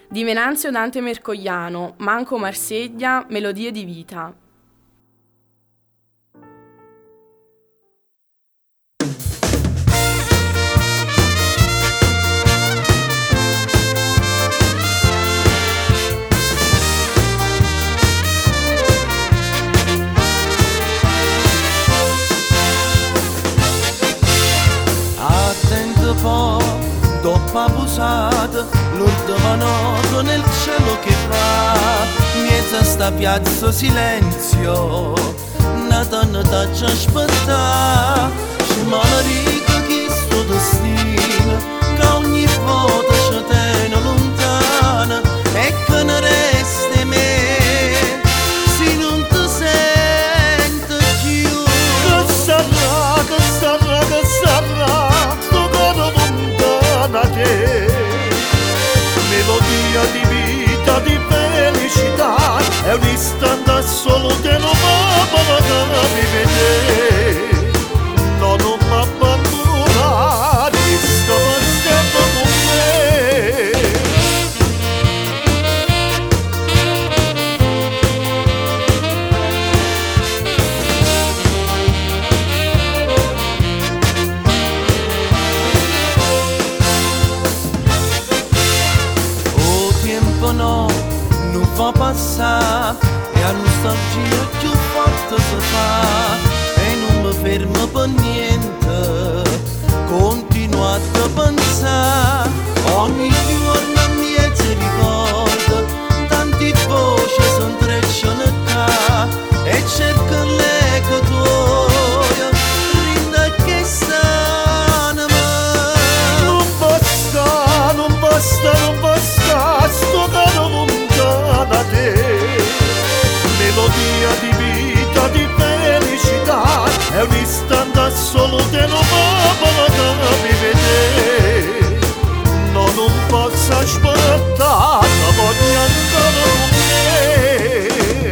di Venanzio Dante Mercogliano, Manco Marseglia, Melodie di vita. Attento po', dopo abusata, l'ultima notte nel cielo che fa, miezza sta piazza silenzio, una donna t'ha aspettata, ci malarica chi sto destino, che ogni volta ci tiene lontana, e che ne resti me, se non ti senti più. Che sarà, che sarà, che sarà, sto caro lontana te, melodia di vita, di felicità, è un istante solo che non mi vede, no, non mi abbandona, ti sto passando con me. Oh tempo no, non fa passare, e a nostalgia più forte si fa, e non mi fermo per niente, continuo a pensare, ogni giorno mi si ricorda, tanti voci si intrecciano qua, e cerco l'eco tua, rinda che stanno. Non basta, non basta, non basta, sto caro lontana te, melodia di vita, di felicità, è un istante solo che non mi vede, no, non posso aspettare, la voglio ancora con me.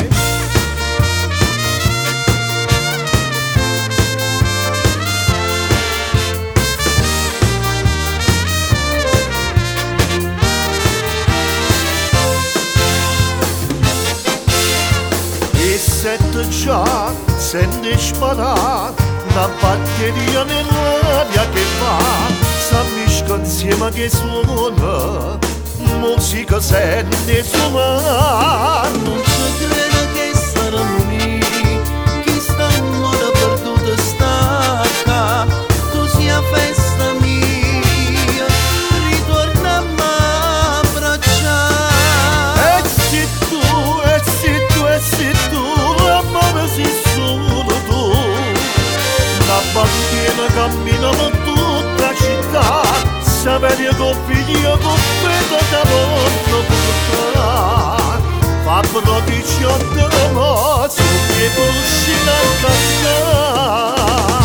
E sento già, senti sparare, una batteria nell'aria che fa, s'ammisca insieme che suona, musica sente suonare. Non ci credo che saremo uniti, chi sta in modo perduto stacca, tu sia festa mia, ritorniamo a abbracciare. E se tu, e se tu, e se tu, l'amore sei solo tu, la bandiera cammina per tutta la città, sapere che figlio con freddo da voglio portare, fa però 18 mozzi che uscire a cantare.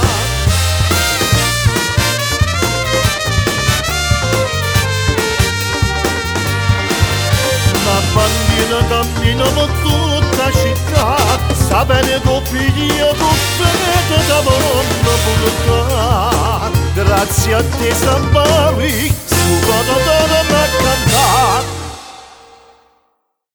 La bandiera cammina per tutta la città, sapere che figlio con freddo da voglio portare. Grazie a te San Barry, su cosa torno a cantare.